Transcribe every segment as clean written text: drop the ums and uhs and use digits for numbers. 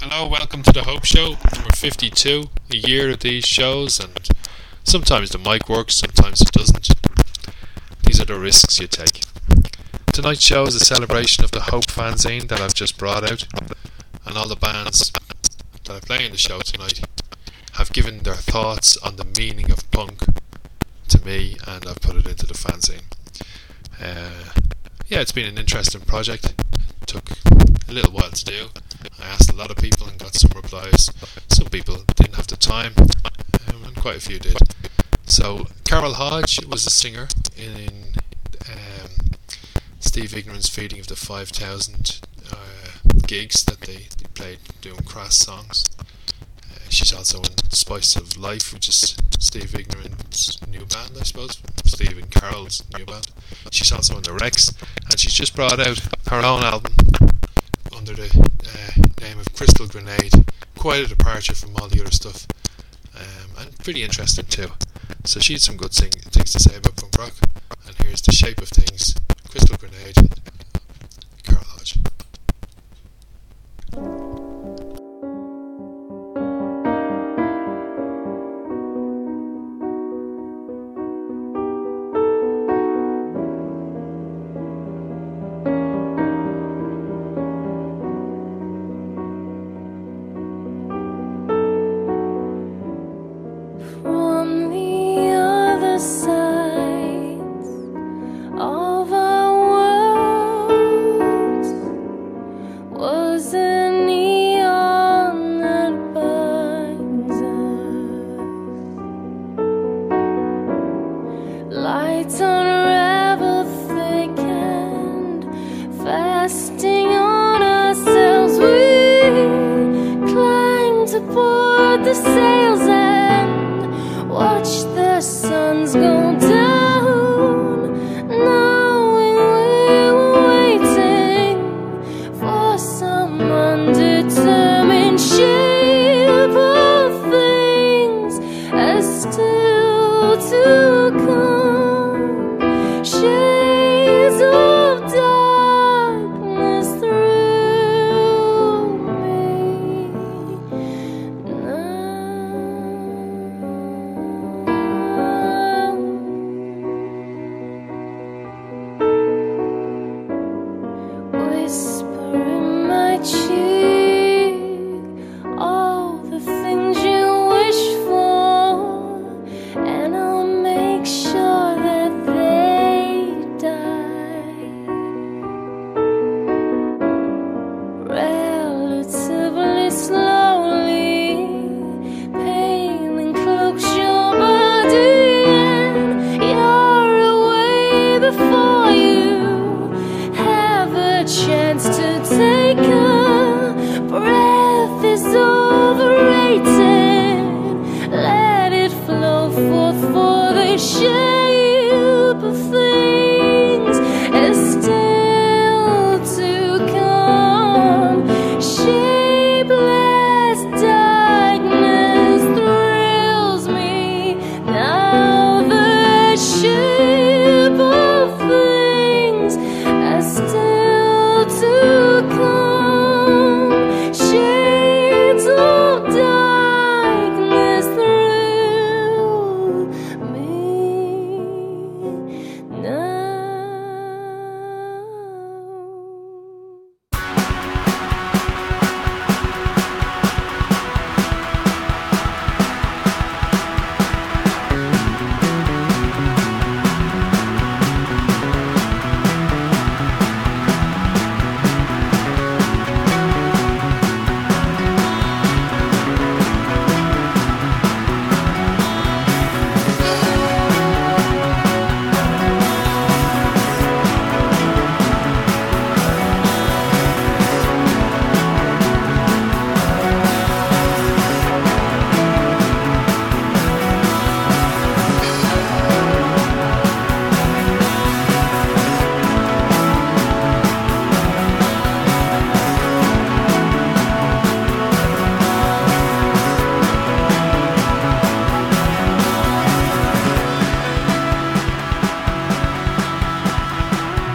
Hello, welcome to the Hope Show, number 52, a year of these shows, and sometimes the mic works, sometimes it doesn't. These are the risks you take. Tonight's show is a celebration of the Hope fanzine that I've just brought out, and all the bands that I play in the show tonight have given their thoughts on the meaning of punk to me, and I've put it into the fanzine. It's been an interesting project. It took a little while to do. I asked a lot of people and got some replies. Some people didn't have the time, and quite a few did. So Carol Hodge was a singer in Steve Ignorant's Feeding of the 5,000 gigs that they played doing crass songs. She's also in Spice of Life, which is Steve Ignorant's new band, I suppose. Steve and Carol's new band. She's also in the Rex, and she's just brought out her own album under the name of Crystal Grenade. Quite a departure from all the other stuff, and pretty interesting too. So she had some good things to say about punk rock, and here's The Shape of Things, Crystal Grenade, Carol Hodge.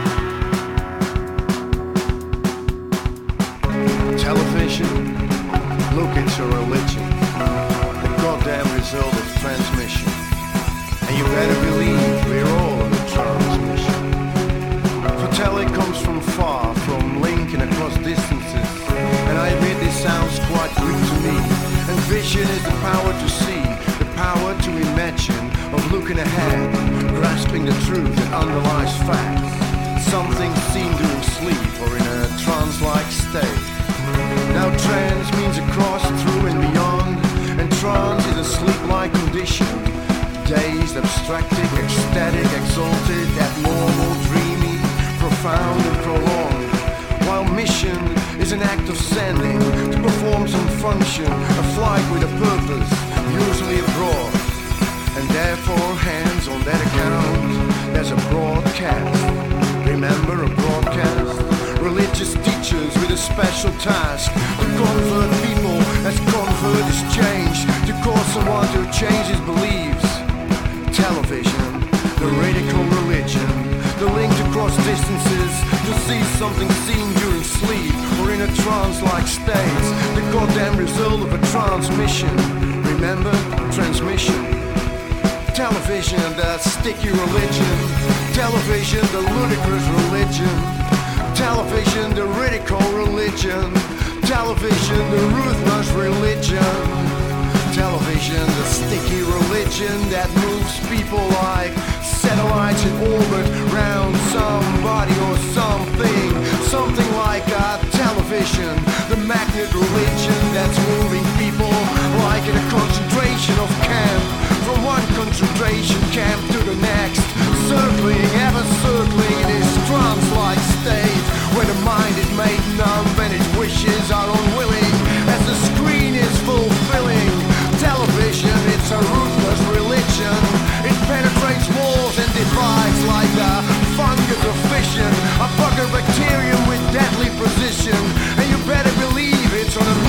television, Look, it's a religion, the goddamn result of transmission. And you better believe we're all on a transmission. For tele comes from far, from linking across distances. And I admit this sounds quite Greek to me. And vision is the power to see, the power to imagine, of looking ahead, grasping the truth that underlies facts. Something seen during sleep or in a trance-like state. Now trance means across, through and beyond, and trance is a sleep-like condition. Dazed, abstracted, ecstatic, exalted, abnormal, dreamy, profound and prolonged. While mission is an act of sending to perform some function, a flight with a purpose, usually abroad. And therefore, hands on that account, there's a broadcast. Remember a broadcast? Religious teachers with a special task to convert people as convert is changed, to cause someone to change his beliefs. Television, the radical religion, the link to cross distances, to see something seen during sleep or in a trance-like state, the goddamn result of a transmission. Remember? Transmission. Television, the sticky religion. Television, the ludicrous religion. Television, the ridicule religion. Television, the ruthless religion. Television, the sticky religion that moves people like satellites in orbit round somebody or something. Something like a television, the magnet religion that's moving people like in a concentration of camp. From one concentration camp to the next, circling, ever circling in this trance-like state, where the mind is made numb and its wishes are unwilling, as the screen is fulfilling. Television, it's a ruthless religion. It penetrates walls and divides like the fungus of fission, a bugger bacterium with deadly precision. And you better believe it's on a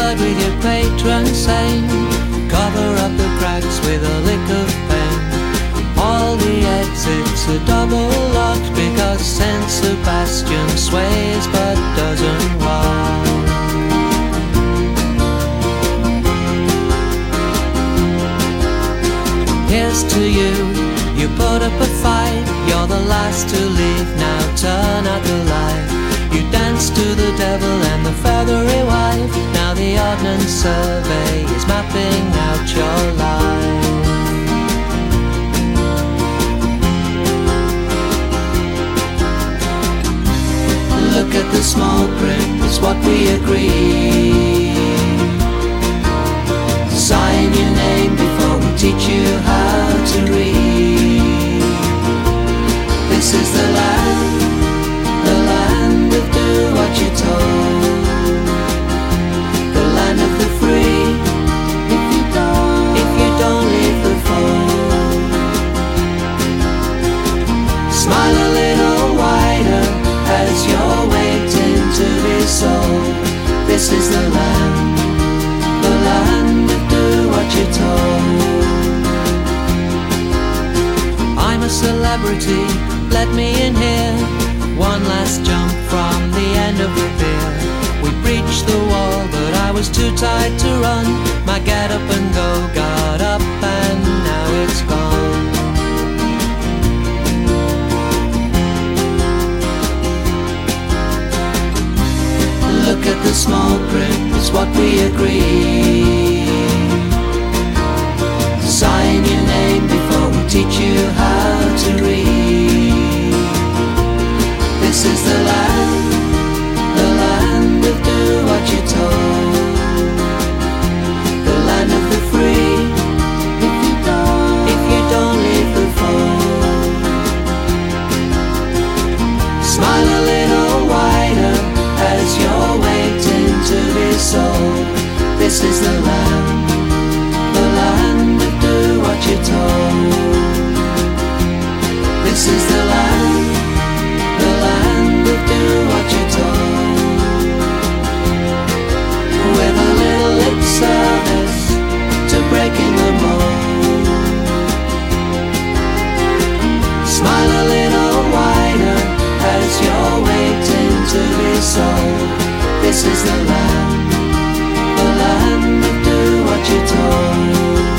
side with your patron saint. Cover up the cracks with a lick of paint. All the exits are double locked because Saint Sebastian sways but doesn't walk. Here's to you, you put up a fight. You're the last to leave, now turn out the light. You dance to the devil and the feathery wife. Now the Ordnance Survey is mapping out your life. Look at the small print, it's what we agree. Sign your name before we teach you how to read. This is the land of do what you're told. The land of the free, if you don't leave the fold. Smile a little wider as you're waiting to be sold. This is the land of do what you're told. I'm a celebrity, let me in here. One last jump from the end of the pier. We breached the wall, but I was too tired to run. My get up and go got up and now it's gone. Look at the small print, it's what we agree. Sign your name before we teach you how to read. This is the land of do what you're told. The land of the free, if you don't leave the fold. Smile a little wider as you're waiting to be sold. This is the land of do what you're told. This is the land of do what you're told. With a little lip service to breaking the mold. Smile a little wider as you're waiting to be sold. This is the land of do what you're told.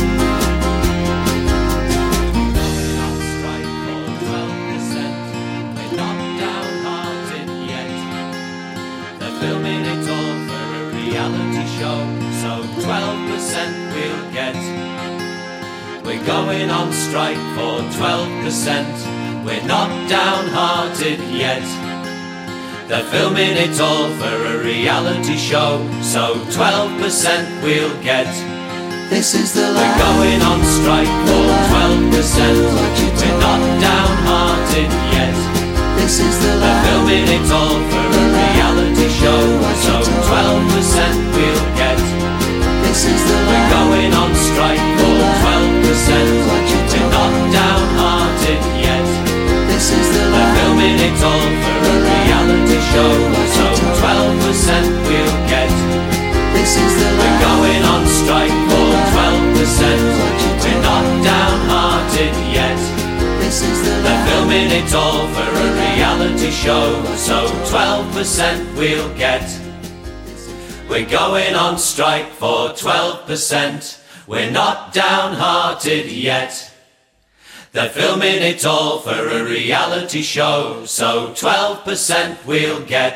Filming it all for a reality show, so 12% we'll get. We're going on strike for 12%. We're not downhearted yet. They're filming it all for a reality show, so 12% we'll get. This is the land. We're going on strike for 12%. We're not downhearted yet. This is the land. They're filming it all for a reality show, so 12% we'll get. This is the land. We're going on strike for 12%. We're not downhearted yet. This is the land. They're filming it all for a reality show, so 12% we'll get. This is the land. We're going on strike for 12%. We're not downhearted yet. This is the land. They're filming it all for a reality show, so 12% we'll get. We're going on strike for 12%. We're not downhearted yet. They're filming it all for a reality show, so 12% we'll get.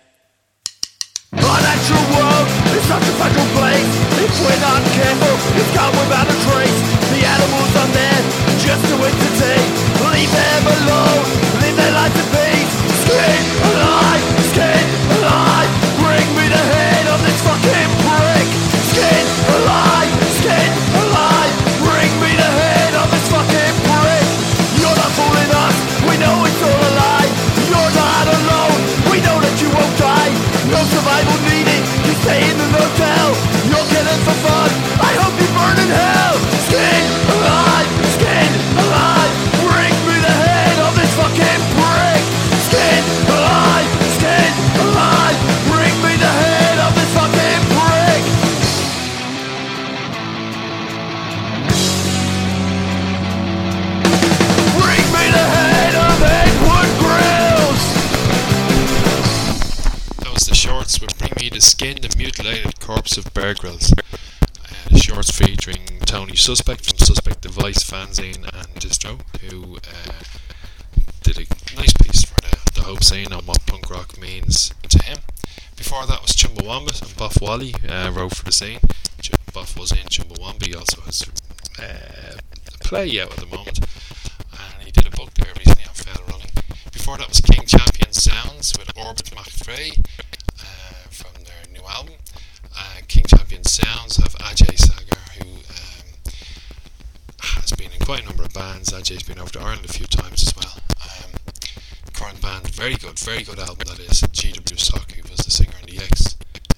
Our natural world is such a fragile place. If we're not careful, it's gone without a trace. The animals are there just to entertain. Leave them alone, live their life in peace. Skin alive, skin alive. Bring me the head of this fucking prick. Skin alive, skin alive. Bring me the head of this fucking prick. You're not fooling us, we know it's all a lie. You're not alone, we know that you won't die. No survival needed, you stay in the hotel. You're killing for fun, I hope you burn in hell. Bring Me the Skin, the Mutilated Corpse of Bear Grylls. Shorts featuring Tony Suspect from Suspect Device fanzine and Distro, who did a nice piece for the Hope scene on what punk rock means to him. Before that was Chumbawamba, and Buff Wally wrote for the scene. Buff was in Chumbawamba. He also has a play out at the moment, and he did a book there recently on Fell Running. Before that was King Champion Sounds with Orbit McFrey from their new album. King Champion Sounds have Ajay Sagar, who has been in quite a number of bands. Ajay's been over to Ireland a few times as well. Current band, very good album that is. G.W. Sock, who was the singer in the X,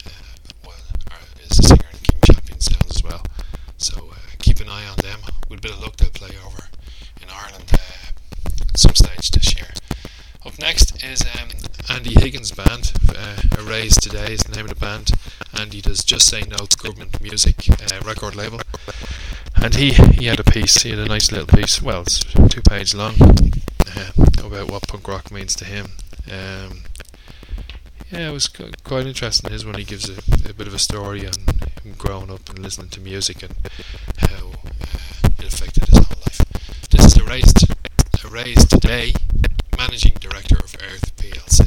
is the singer in King Champion Sounds as well. So keep an eye on them. With a bit of luck, they'll play over in Ireland at some stage this year. Up next is Andy Higgins' band. Erase Today is the name of the band. Andy does Just Say No to Government Music record label. And he had a piece, he had a nice little piece, well, it's 2 pages long, about what punk rock means to him. Yeah, it was quite interesting. His one, he gives a bit of a story on him growing up and listening to music and how it affected his whole life. This is Erase Today, Managing Director of Earth PLC.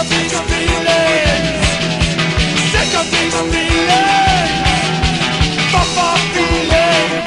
of these feelings, sick of these feelings, fuck off feelings.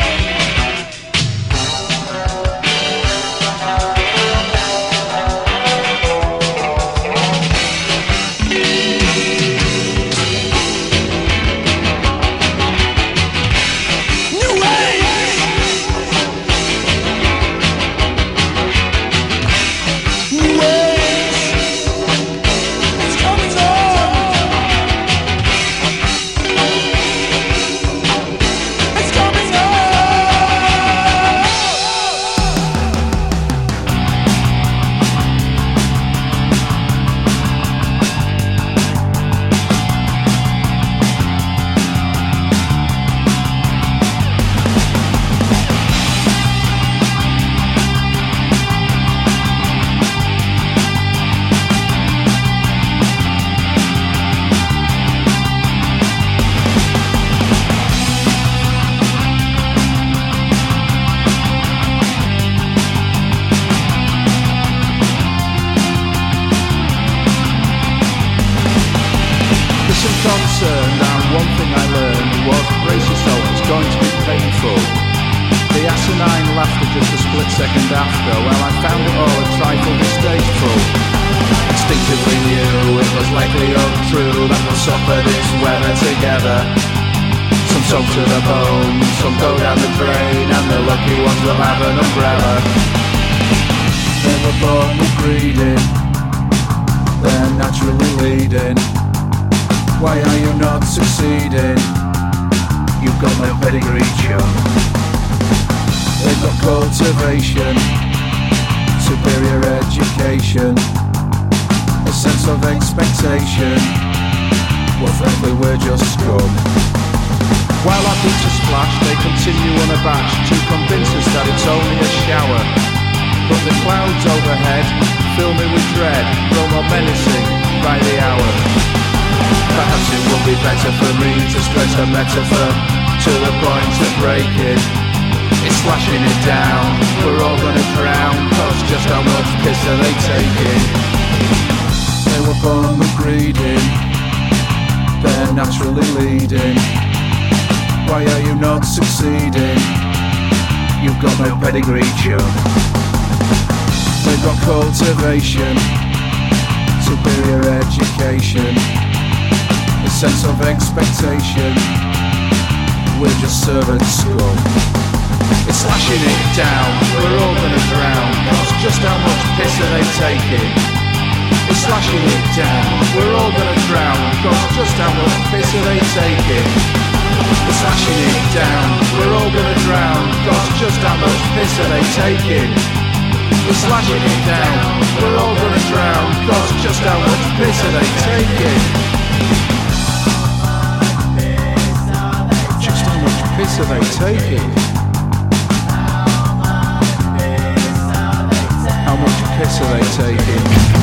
Concerned, and one thing I learned was brace yourself, it's going to be painful. The asinine laughter just a split second after, well I found it all a trifle distasteful. Instinctively knew it was likely untrue that we'll suffer this weather together. Some soak to the bone, some go down the drain, and the lucky ones will have an umbrella. They were born with breeding, they're naturally leading. Why are you not succeeding? You've got no pedigree, chum. They've got cultivation, superior education, a sense of expectation. Well, frankly, we're just scum. While our boots are splashed, they continue unabashed to convince us that it's only a shower. But the clouds overhead fill me with dread, grow more menacing by the hour. Perhaps it would be better for me to stretch the metaphor to the point of breaking. It's slashing it down, we're all gonna drown, cause just how much piss are they taking? They were born with breeding, they're naturally leading. Why are you not succeeding? You've got no pedigree, chum. They've got cultivation, superior education, a sense of expectation. We're just servant scum. It's slashing it down, we're all gonna drown, cause just how much piss are they taking? It's slashing it down, we're all gonna drown, cause just how much piss are they taking? It's slashing it down, we're all gonna drown, cause just how much piss are they taking? We're slashing it down, we're all gonna drown, cause just how much piss are they taking? Piss are they taking? How much piss are they taking?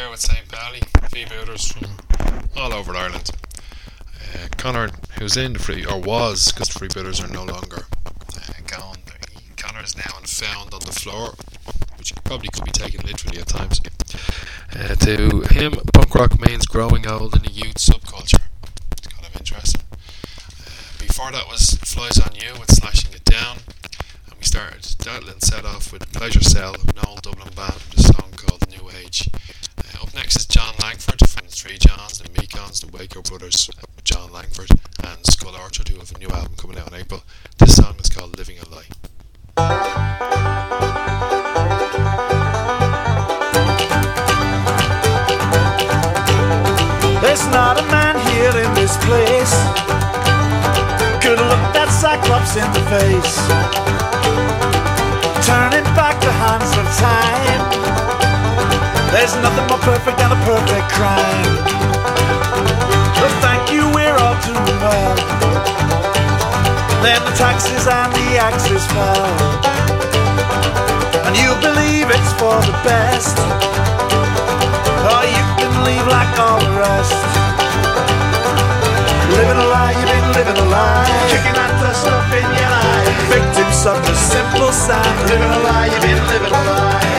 there with St. Pally, freebooters from all over Ireland. Conor, who's in the free, or was, because the freebooters are no longer gone. Conor is now found on the floor, which probably could be taken literally at times. To him, punk rock means growing old in a youth subculture. It's kind of interesting. Before that was Flies On You with Slashing It Down, and we started that set off with Pleasure Cell, an old Dublin band with a song called New Age. Up next is John Langford from the Three Johns, the Mekons, the Waco Brothers, John Langford and Skull Orchard, who have a new album coming out in April. This song is called Living a Lie. There's not a man here in this place could look that Cyclops in the face, turning back the hands of time. There's nothing more perfect than a perfect crime. But thank you, we're all doing well. Then the taxes and the axes fell, and you believe it's for the best, or you can leave like all the rest. Living a lie, you've been living a lie, kicking that dust up in your eye. Victims of the simple sign. Living a lie, you've been living a lie.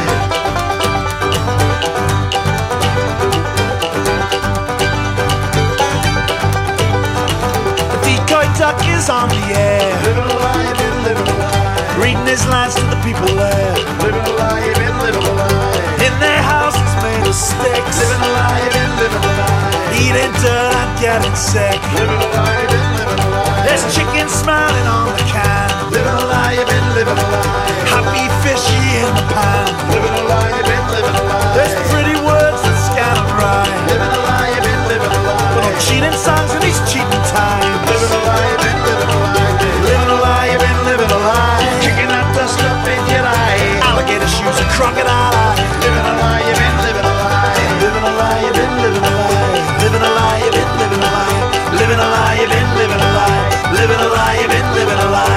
Duck is on the air, living a lie, you've been living a lie, reading his lines to the people there. Living a lie, you've been living a lie, in their houses made of sticks. Living a lie, you've been living a lie, eating dirt and getting sick. Living a lie, you've been living a lie, there's chicken smiling on the can. Living a lie, you've been living a lie, happy fishy in the pan. Living a lie, you've been living a lie, there's pretty words that scan and rhyme. Living a lie, you've been living a lie, but no cheating songs in these cheating times. Living a lie, you've been living a lie, living a lie, you've been living a lie, kicking that dust up in your eye, alligator shoes and crocodile eyes. Living a lie, you've been living a lie, living a lie, you've been living a lie, living a lie, you've been living a lie, living a lie, you've been living a lie, living a lie, you've been living a lie.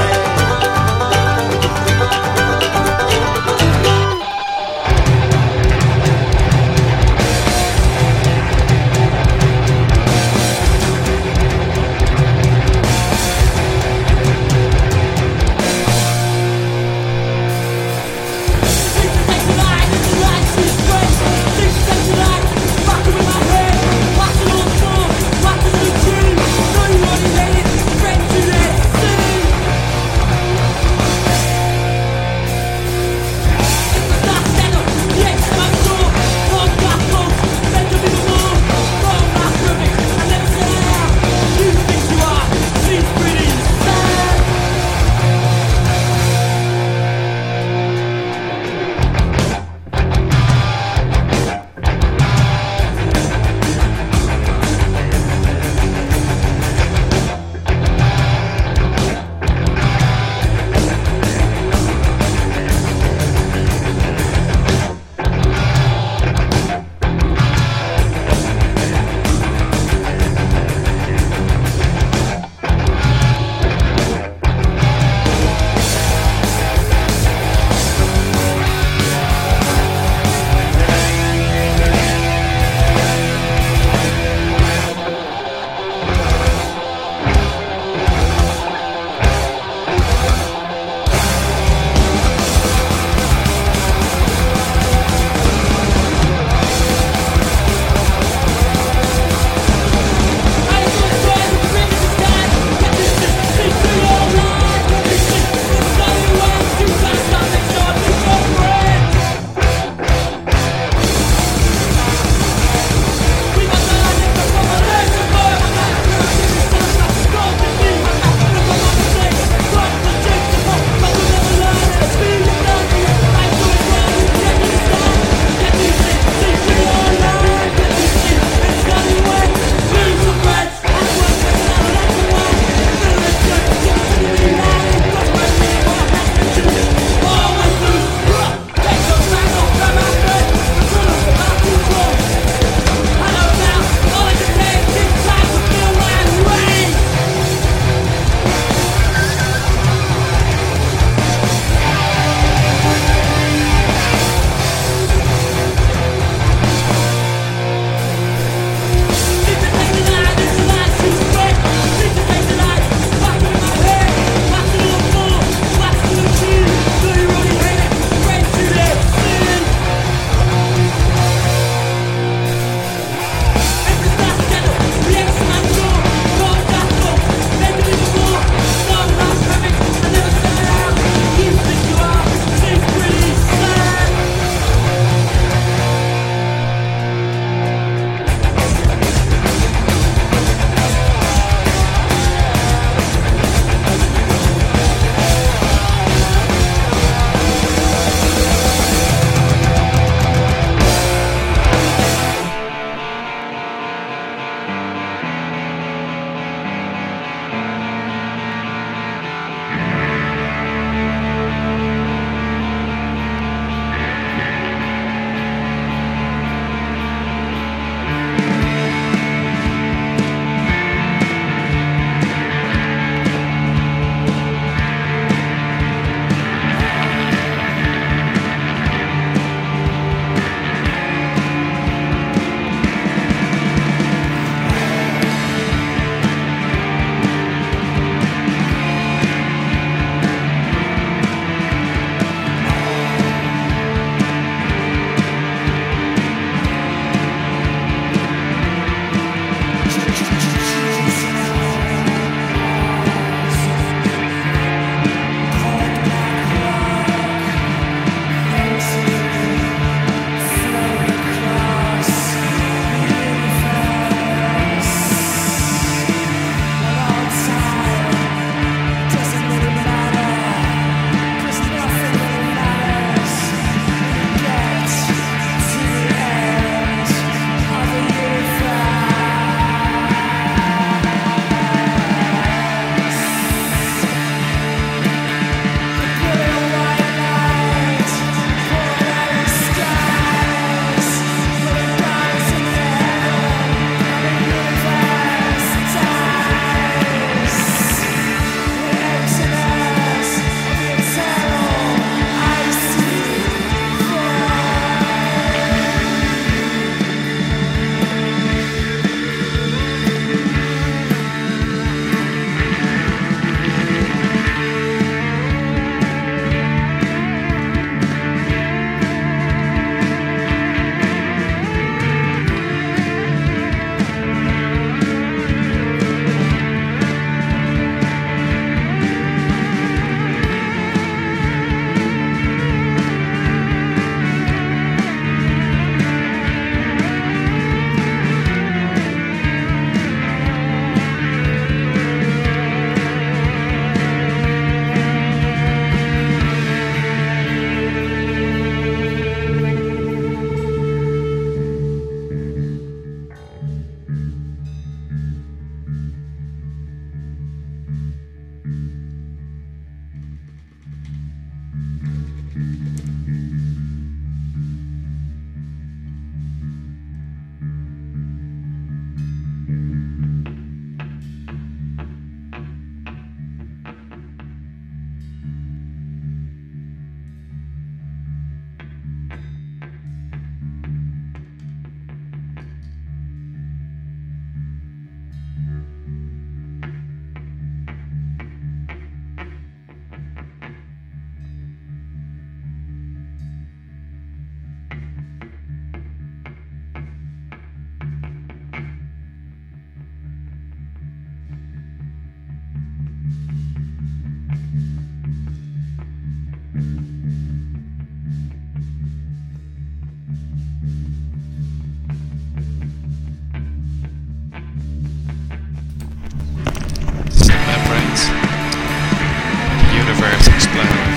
Membranes. The universe explained.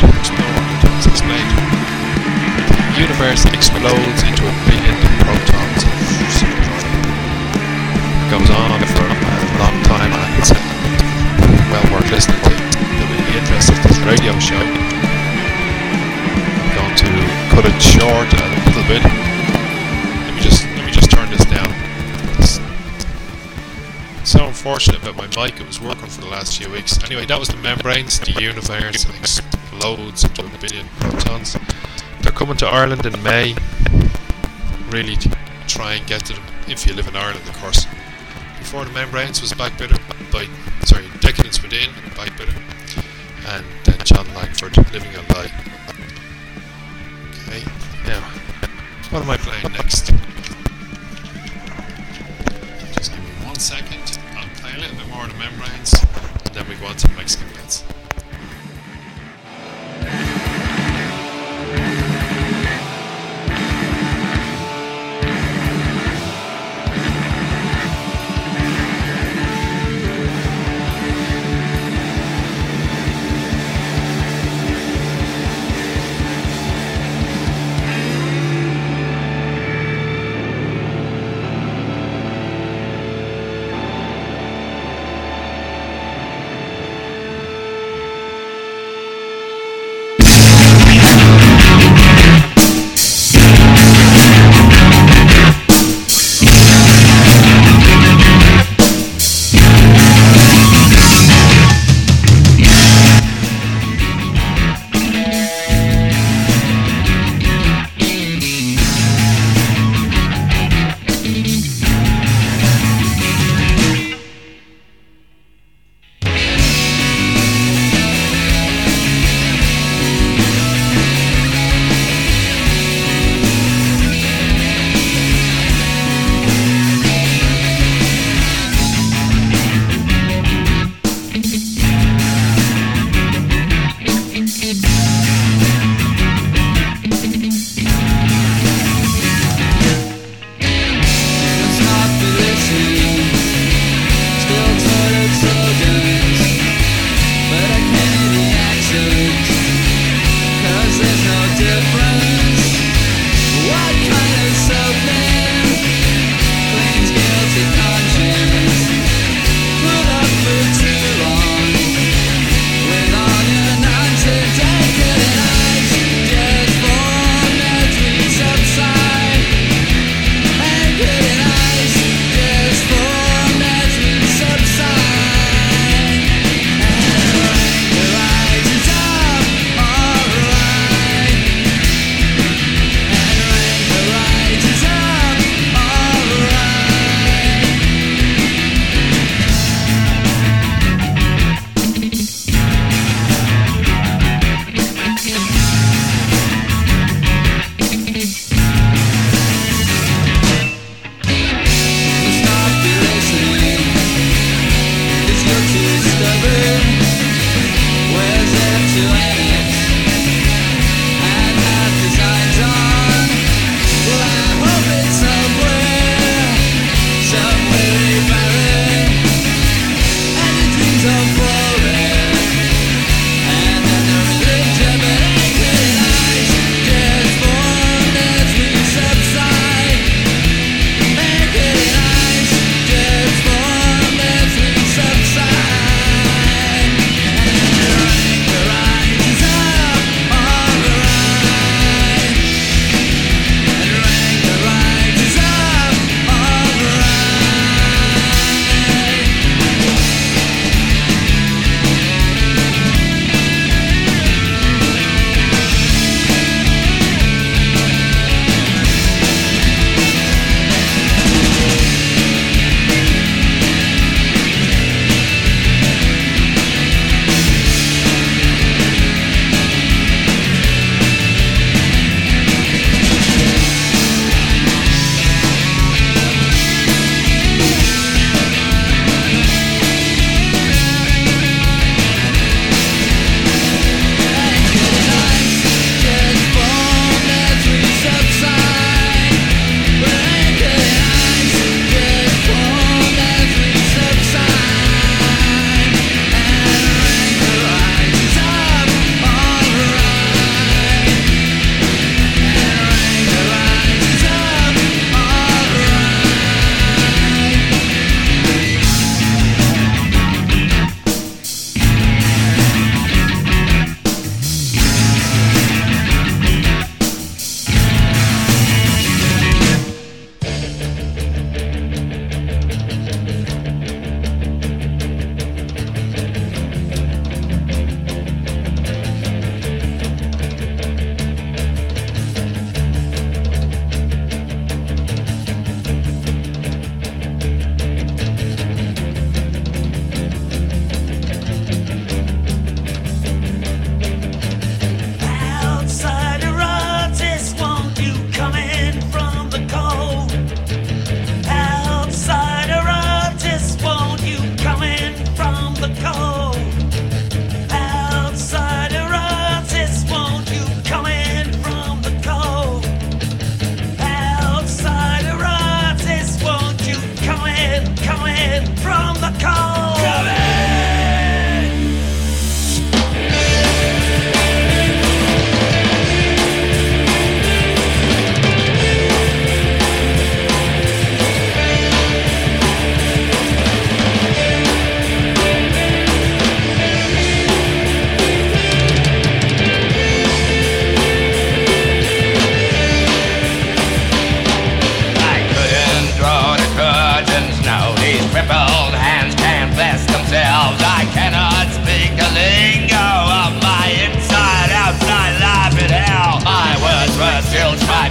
The universe explodes into a billion protons of supernova. It goes on for a long time, and it's well worth listening to. In the interest of this radio show, I'm going to cut it short a little bit. Let me just turn this down. It's so unfortunate about my mic. It was working for the last few weeks. Anyway, that was the Membranes. The universe explodes into a billion protons. They're coming to Ireland in May. Really try and get to them if you live in Ireland, of course. Before the Membranes was Decadence Within, Backbitter, and then John Langford, Living a Lie. Okay, now, what am I playing next? Just give me 1 second. I'll play a little bit more of the Membranes, and then we go on to Mexican bits.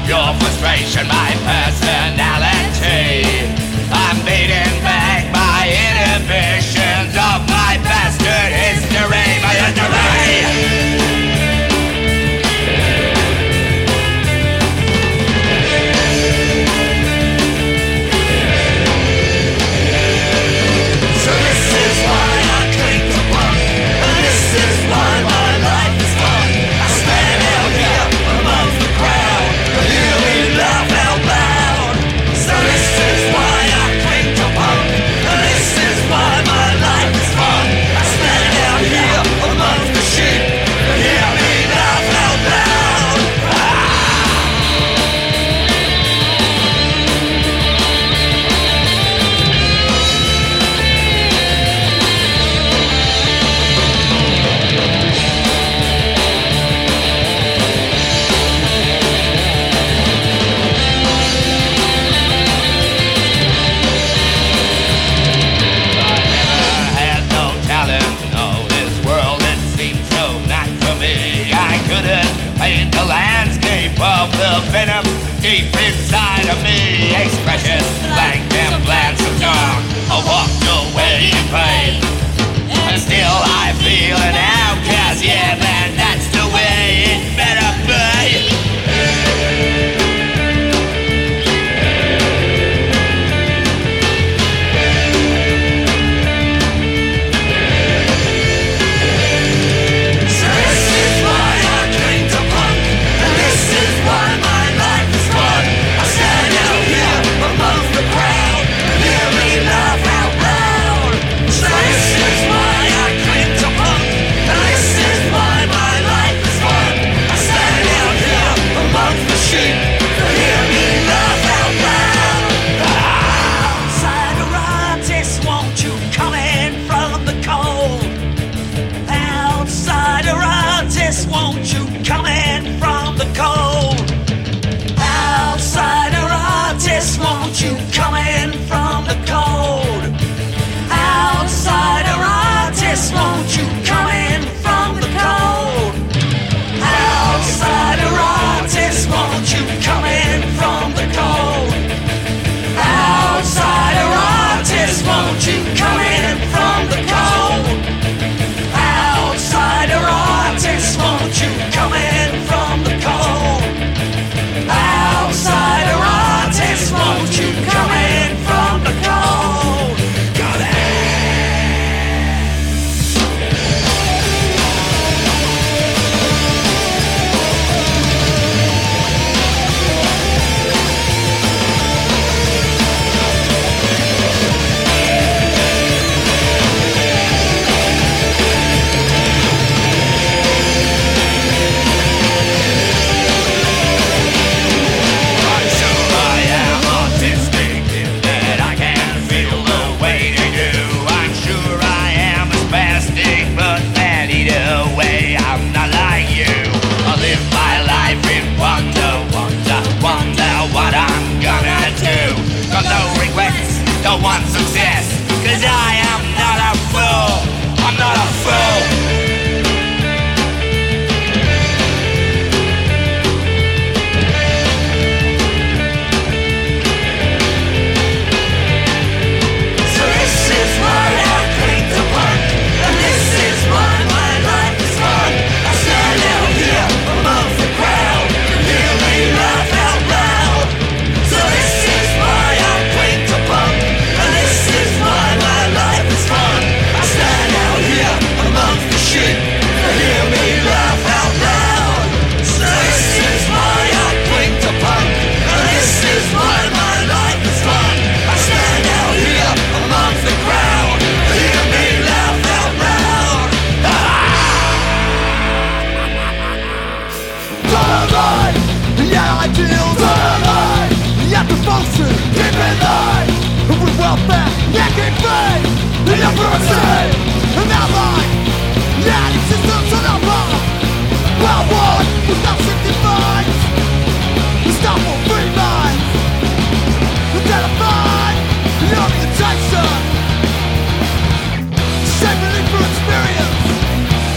your frustration, my personality. I'm beating back my inhibitions of my bastard history, my history. Of the venom deep inside of me, expression blank and bland of dark. I walked away in pain, and still I feel an outcast. Yeah, man, that's the way it better be. Won't you come in from the cold? Outsider artist, won't you come in from the cold? Outsider artist, won't you come in from the cold? Outsider artist, won't you come in from the cold? Outsider artist, won't you come in from the cold? Outsider artist, won't you come in from the cold? Outsider artist, won't you come in from the cold? Come no regrets, don't want success, 'cause I am not a fool, I'm not a fool.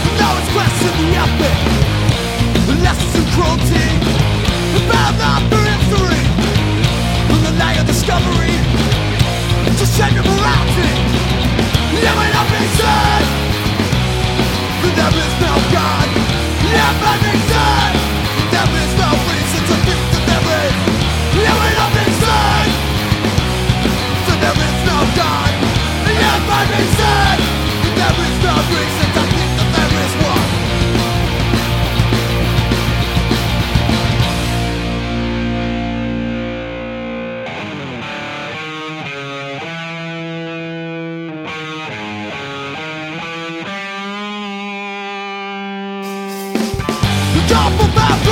Lessons in cruelty, about not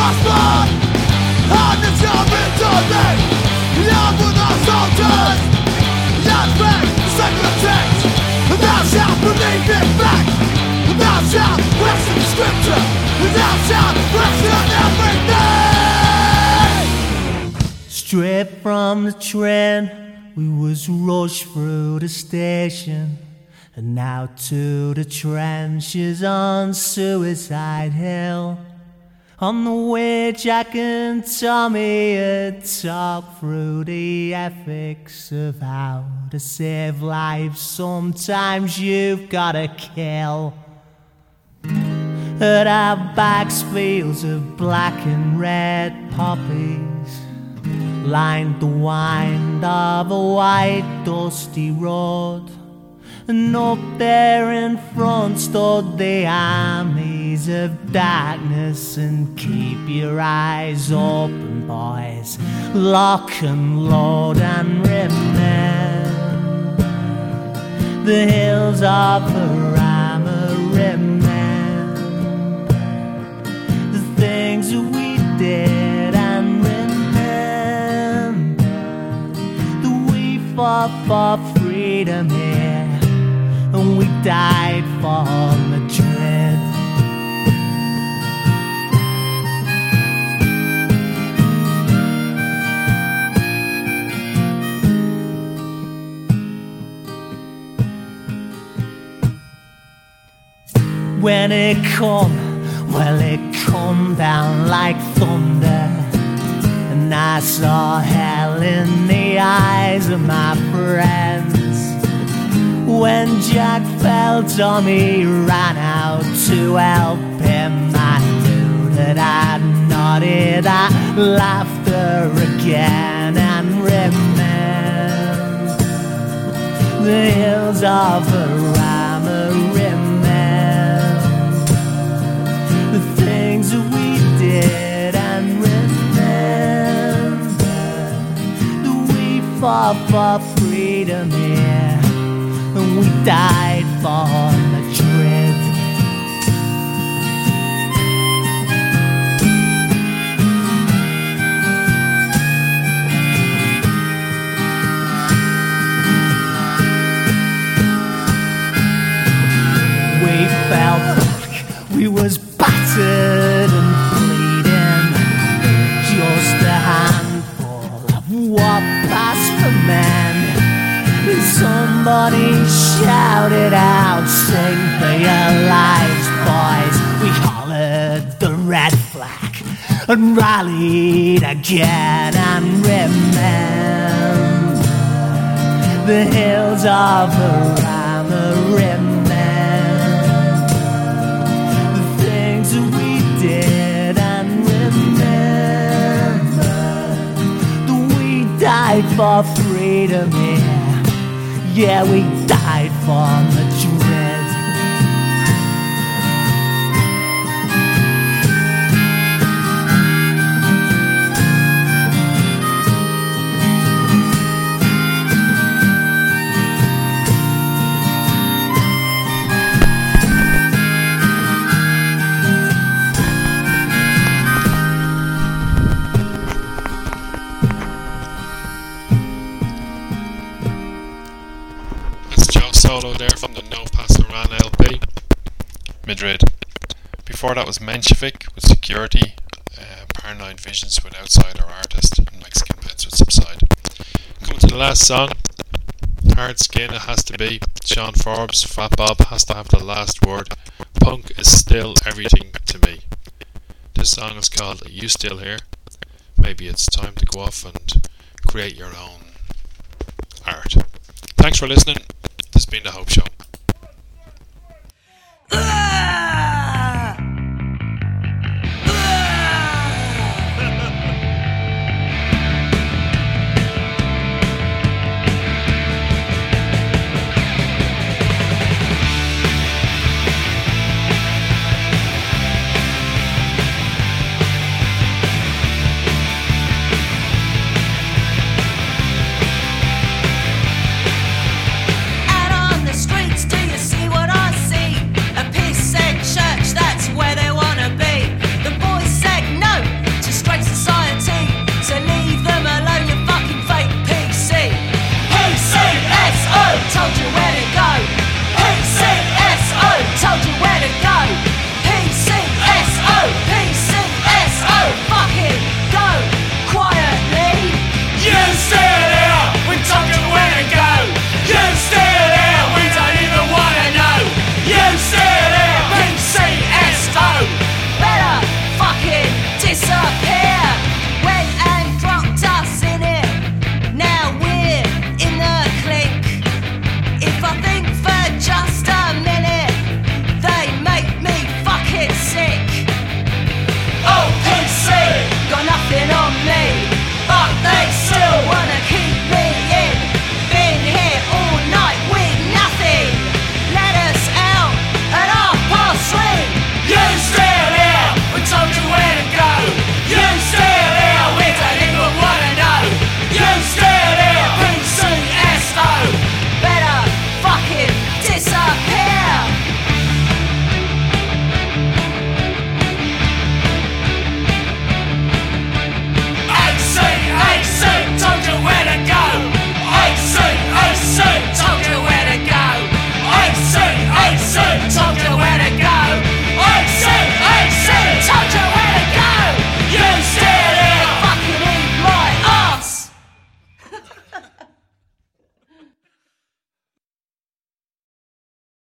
spot on the job internet. Young with our soldiers, young back, secular text. Thou shalt believe in fact. Thou shalt question scripture. Thou shalt question everything. Straight from the train, we was rushed through the station and now to the trenches on Suicide Hill. On the way, Jack and Tommy had talked through the ethics of how to save lives. Sometimes you've gotta kill. At our backs, fields of black and red poppies lined the wind of a white dusty road. And up there in front stood the armies of darkness. And keep your eyes open, boys, lock and load and remember the hills of Harama. Remember the things that we did, and remember that we fought for freedom here, and we died for Madrid. When it come, well it come down like thunder, and I saw hell in the eyes of my friends. When Jack fell, Tommy ran out to help him. I knew that I'd nodded at laughter again, and remember the hills of Harama. Remember the things that we did, and remember that we fought for freedom here, and we died for Madrid. We fell back, we was battered and bleeding, just a handful of what-passed for men. Somebody shouted out, sing for your lives, boys. We hollered the red flag and rallied again, and remember the hills of Harama. Remember the things that we did, and remember that we died for freedom here. Yeah, we died for Madrid. Solo there from the No Pasaran LP, Madrid. Before that was Menshevik with Security, Paranoid Visions with Outsider Artist, and Mexican Pets with Subside. Coming to the last song, Hard Skin It Has to Be, Sean Forbes, Fat Bob has to have the last word. Punk is still everything to me. This song is called Are You Still Here? Maybe it's time to go off and create your own art. Thanks for listening. This has been The Hope Show.